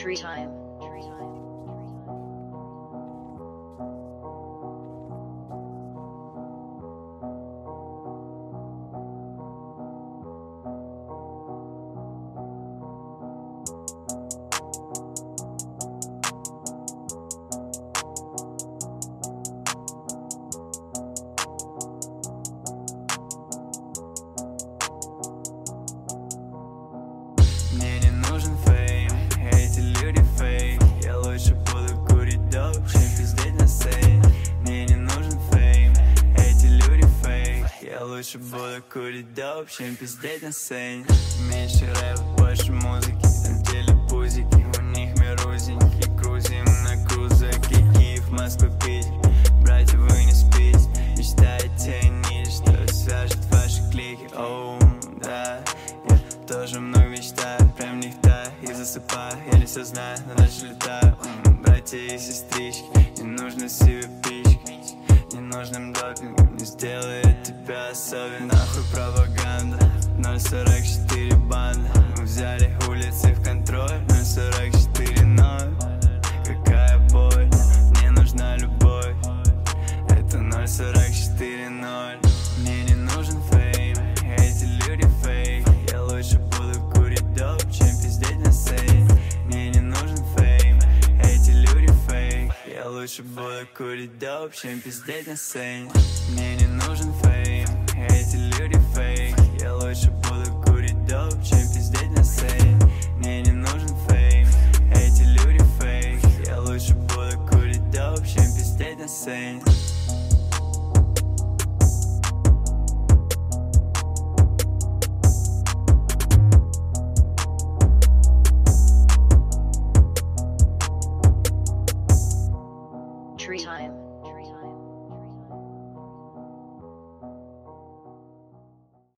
Tree time. Мне не нужен фейм, эти люди фейк. Я лучше буду курить доп, чем пиздеть на сцене. Мне не нужен фейм, эти люди фейк. Я лучше буду курить доп, чем пиздеть на сцене. Меньше рэпа, больше музыки, на деле пузики. У них мир узенький, крузим на крузаке. Киев, Москва, Питер, братья, вы не спите. Мечтаете о ней, что свяжет ваши клики. Оу, да, я тоже много мечтаю, прям нехта и засыпаю. Я не все знаю, но дальше летаю. Братья и сестрички, не нужно себе пички. Ненужным допингом не сделает тебя особенным. Нахуй пропаганда, 044 банда. Мы взяли улицы в контроль, 044 0. Какая боль, мне нужна любовь. Это 044 0. Мне не нужен фейм, эти люди фейк. Я лучше буду курить доп, чем пиздеть на сцене. Мне не нужен фейм, эти люди фейк. Я лучше буду курить доп, чем пиздеть на сцене. Мне не нужен фейм, эти люди фейк. Я лучше буду курить доп, чем пиздеть на сцене. Мне не нужен фейм, эти люди фейк. Я лучше буду курить доп, чем пиздеть на сцене. Tree time.